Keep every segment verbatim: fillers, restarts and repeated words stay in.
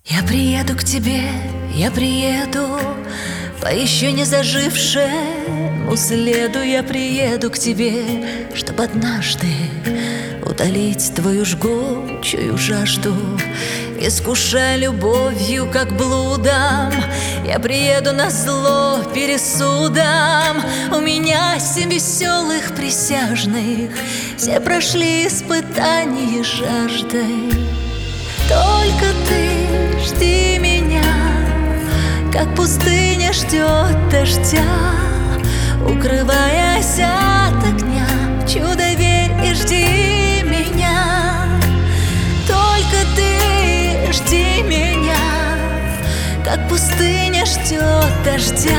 Я приеду к тебе, я приеду по еще не зажившему следу. Я приеду к тебе, чтоб однажды утолить твою жгучую жажду. Искушая любовью, как блудом, я приеду назло пересудам. У меня семь веселых присяжных, все прошли испытания жаждой. Только ты жди меня, как пустыня ждет дождя. Укрываясь от огня, чудо верь и жди меня. Только ты жди меня, как пустыня ждет дождя.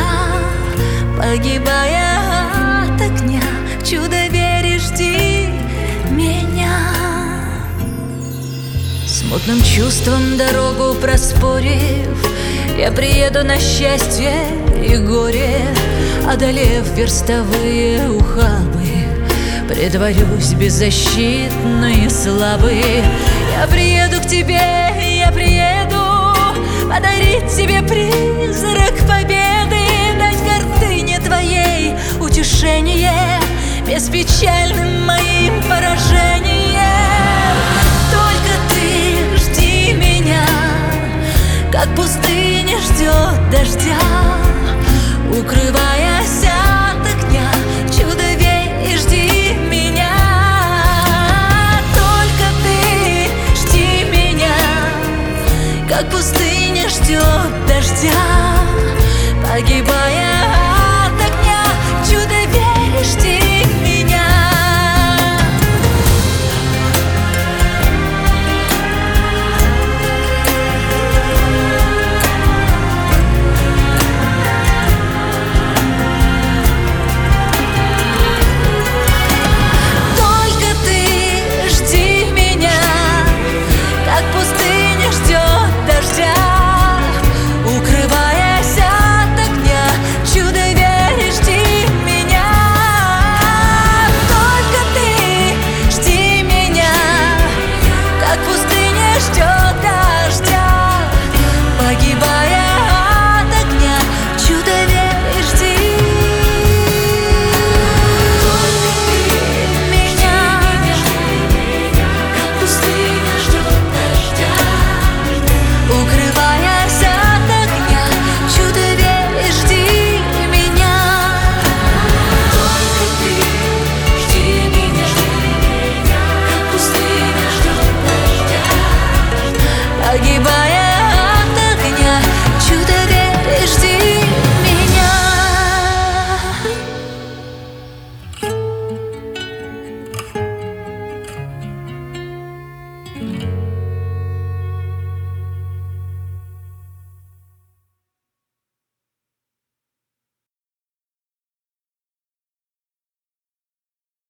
Погибая от огня, чудо верь и жди меня. Смутным чувством дорогу проспорив, я приеду на счастье и горе. Одолев верстовые ухабы, притворюсь беззащитной и слабой. Я приеду к тебе, я приеду подарить тебе призрак победы, дать гордыне твоей утешение беспечальным моим поражением. Только ты жди меня, как пустыня ждет дождя. Укрываясь от огня, чудо верь и жди меня. Только ты жди меня, как пустыня ждет дождя. Погибая от огня, чудо верь и жди